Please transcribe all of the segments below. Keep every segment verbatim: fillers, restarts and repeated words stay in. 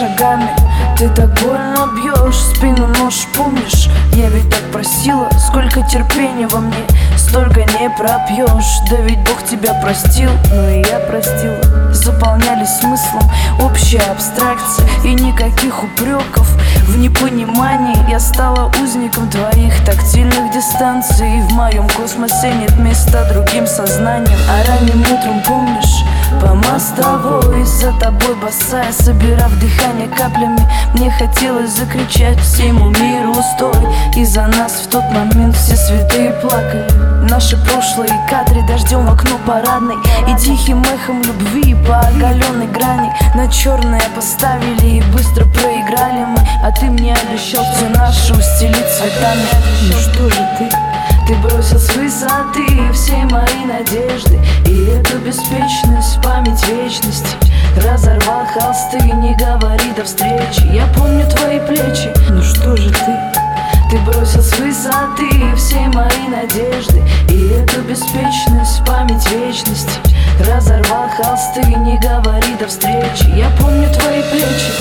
шагами. Ты так больно бьешь спину, нож, помнишь? Я ведь так просила, сколько терпения во мне, столько не пропьешь. Да ведь Бог тебя простил, ну и я простила. Заполняли смыслом общая абстракция, и никаких упреков в непонимании. Я стала узником твоих тактильных дистанций, и в моем космосе нет места другим сознаниям. А ранним утром, помнишь, по мостовой за тобой босая, собирав дыхание каплями, мне хотелось закричать всему миру стой. И за нас в тот момент все святые плакали. Наши прошлые кадры дождем в окно парадной, и тихим эхом любви по оголенной грани на черное поставили и быстро проиграли мы. А ты мне обещал все наше устелить цветами. Ну что же ты? Ты бросил с высоты все мои надежды, и эту беспечность, память вечности. Разорвал холсты, не говори до встречи. Я помню твои плечи. Ну что же ты? Ты бросил с высоты все мои надежды, и эту беспечность, память вечности. Разорвал холсты, не говори до встречи. Я помню твои плечи.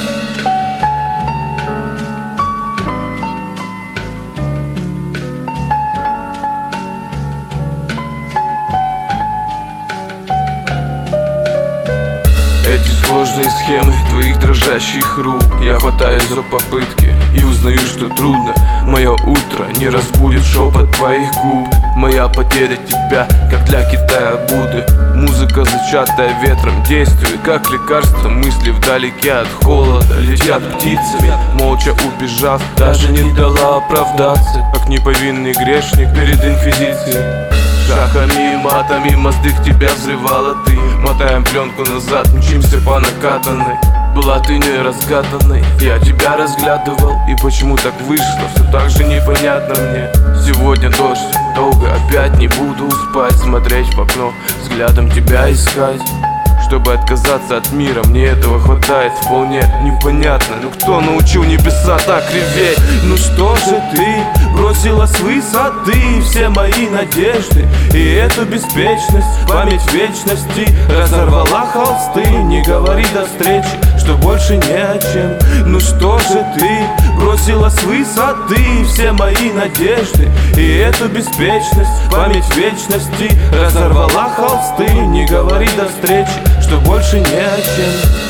Эти сложные схемы твоих дрожащих рук, я хватаюсь за попытки и узнаю, что трудно. Мое утро не разбудит шепот твоих губ. Моя потеря тебя, как для Китая Будды. Музыка, зачатая ветром, действует как лекарство. Мысли вдалеке от холода летят птицами, молча убежав, даже не дала оправдаться, как неповинный грешник перед инквизицией. Шахами и матами мостых тебя взрывала ты. Мотаем пленку назад, мчимся по накатанной. Была ты неразгаданной, я тебя разглядывал. И почему так вышло, все так же непонятно мне. Сегодня дождь, долго опять не буду спать, смотреть в окно, взглядом тебя искать. Чтобы отказаться от мира, мне этого хватает вполне непонятно. Ну кто научил небеса так реветь? Ну что же ты бросила с высоты все мои надежды, и эту беспечность, память вечности. Разорвала холсты, не говори до встречи, что больше не о чем. Ну что же ты бросила с высоты все мои надежды, и эту беспечность, память вечности. Разорвала холсты, не говори до встречи, что больше не о чем.